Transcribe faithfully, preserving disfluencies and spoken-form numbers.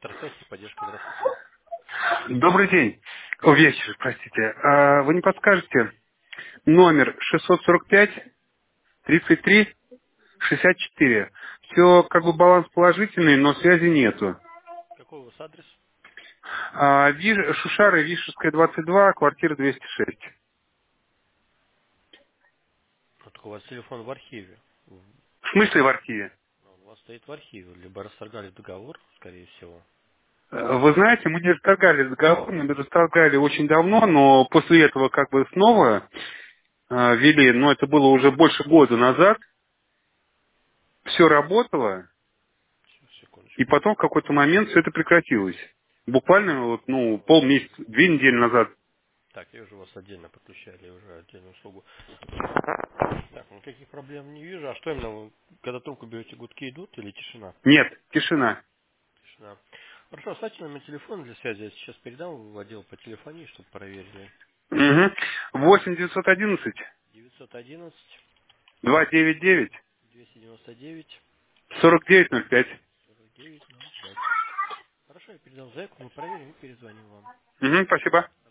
Центр связи и поддержка. Здравствуйте. Добрый день. О, вечер, простите. А, вы не подскажете номер шестьсот сорок пять тридцать три шестьдесят четыре. Все как бы баланс положительный, но связи нету. Какой у вас адрес? А, Виш- Шушары, Вишерская, двадцать два, квартира двести шесть. Вот у вас телефон в архиве. В- В смысле в архиве? Он у вас стоит в архиве. Либо расторгали договор, скорее всего. Э, Вы знаете, мы не расторгали договор, мы расторгали очень давно, но после этого как бы снова э, ввели, но это было уже больше года назад, все работало, Сейчас, и секундочку. потом в какой-то момент все это прекратилось. Буквально вот, ну, полмесяца, две недели назад. Так, я уже вас отдельно подключали, уже отдельную услугу. Так, никаких проблем не вижу. А что именно, вы, когда трубку берете, гудки идут или тишина? Нет, тишина. Тишина. Хорошо, оставьте номер телефона для связи. Я сейчас передам в отдел по телефонии, чтобы проверили. Угу. восемь девятьсот одиннадцать девятьсот одиннадцать два девять девять двести девяносто девять сорок девять ноль пять. сорок девять ноль пять. Хорошо, я передам заявку, мы проверим и перезвоним вам. Угу, спасибо.